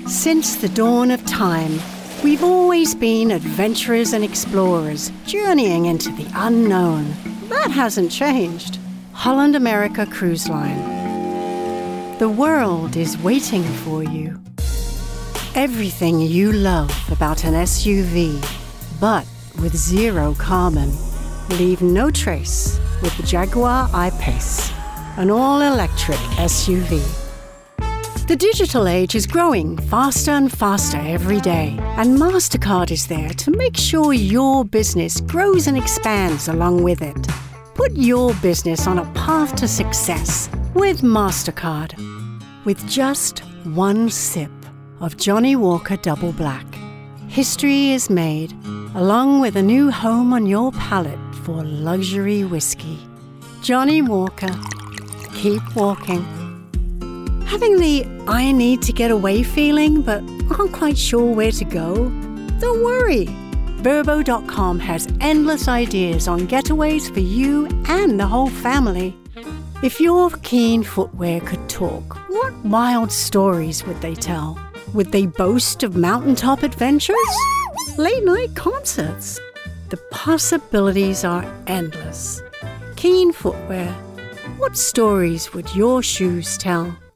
Since the dawn of time, we've always been adventurers and explorers, journeying into the unknown. That hasn't changed. Holland America Cruise Line. The world is waiting for you. Everything you love about an SUV, but with zero carbon. Leave no trace with the Jaguar I-Pace, an all-electric SUV. The digital age is growing faster and faster every day, and MasterCard is there to make sure your business grows and expands along with it. Put your business on a path to success with MasterCard. With just one sip of Johnnie Walker Double Black, history is made, along with a new home on your palate for luxury whiskey. Johnnie Walker. Keep walking. Having the I need to get away feeling but aren't quite sure where to go? Don't worry. Vrbo.com has endless ideas on getaways for you and the whole family. If your Keen footwear could talk, what wild stories would they tell? Would they boast of mountaintop adventures? Late-night concerts? The possibilities are endless. Keen footwear. What stories would your shoes tell?